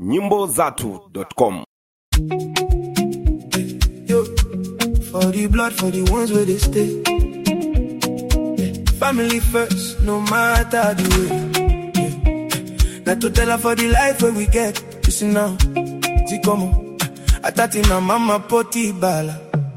nyimbo.com. Yo, for the blood, for the ones where they stay. Family first, no matter the way. Not to tell her for the life where we get. Listen now, Zikomo. Atati na mama poti bala.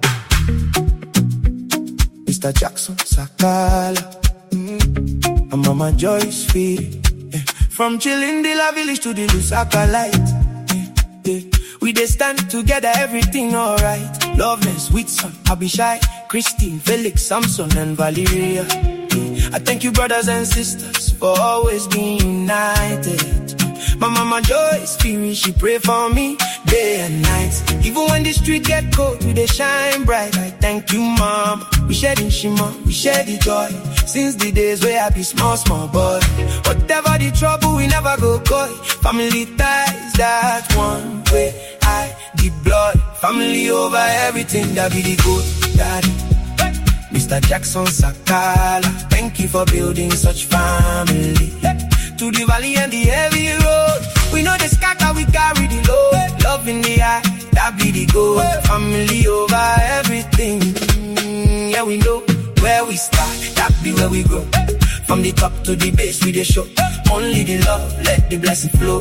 Mr. Jackson Sakala. And Mama Joyce Feed. From chillin' the La Village to the Lusaka Light. We dey stand together, everything alright. Loveless, with son, Abishai, Christine, Felix, Samson, and Valeria. I thank you, brothers and sisters, for always being united. My Mama Joyce Feed, she pray for me day and night. Even when the street get cold, we dey shine bright. I thank you, Mama. We share the shima, we share the joy. Since the days where I be small boy. Whatever the trouble, we never go coy. Family ties, that one way. I the blood, family over everything, that be the good daddy. Mr. Jackson Sakala, thank you for building such family. To the valley and the heavy road, we know the scatter, we carry the load. Love in the eye, that be the goal. Family over everything. Yeah, we know where we start, that be where we grow. From the top to the base, we dey show. Only the love, let the blessing flow.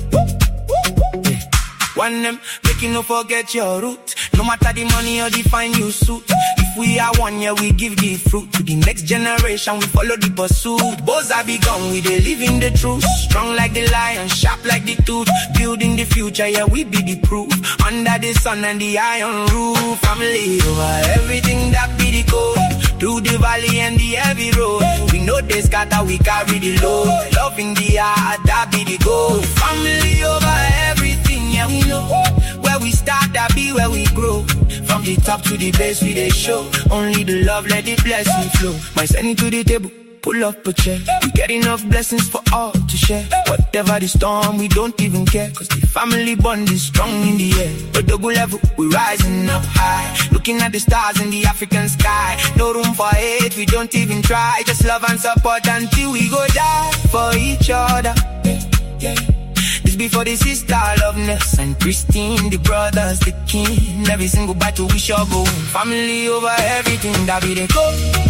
One them, make you no forget your root. No matter the money or the fine you suit. If we are one, yeah, we give the fruit. To the next generation, we follow the pursuit. Both are be gone, we dey live in the truth. Strong like the lion, sharp like the tooth. Building the future, yeah, we be the proof. Under the sun and the iron roof. Family over everything, that be the code. Through the valley and the heavy road, we know they scatter, we carry the load. Love in the heart, that be the goal. Family over everything, yeah, we know. Where we start, that be where we grow. From the top to the base, we they show. Only the love, let the blessing flow. My sending to the table, pull up a chair. We get enough blessings for all to share. Whatever the storm, we don't even care. Cause the family bond is strong in the air. But the good level, we rising up high. Looking at the stars in the African sky. No room for hate, we don't even try. Just love and support until we go die for each other. This before the sister, loveness and Christine, the brothers, the king. Every single battle we shall go. Family over everything, that be the go.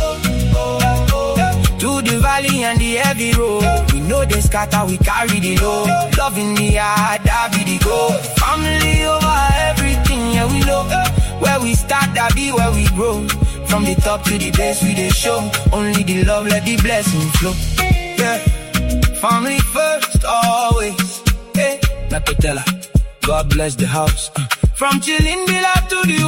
To the valley and the heavy road, we know they scatter, we carry the load. Love in the heart, that be the goal. Family over everything, yeah, we know. Where we start, that be where we grow. From the top to the base, we they show. Only the love, let the blessing flow. Yeah, family first, always. Hey, not to tell her, God bless the house. From chillin' the love to the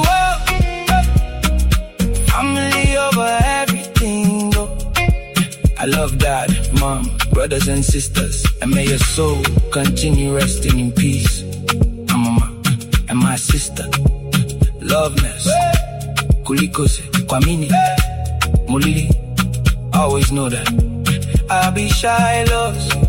world. Family over everything, go. I love Dad, Mom, brothers and sisters. And may your soul continue resting in peace. And Mama, and my sister. Loveness, Kulikose, Kwamini, Mulili. Always know that I'll be shy, lost.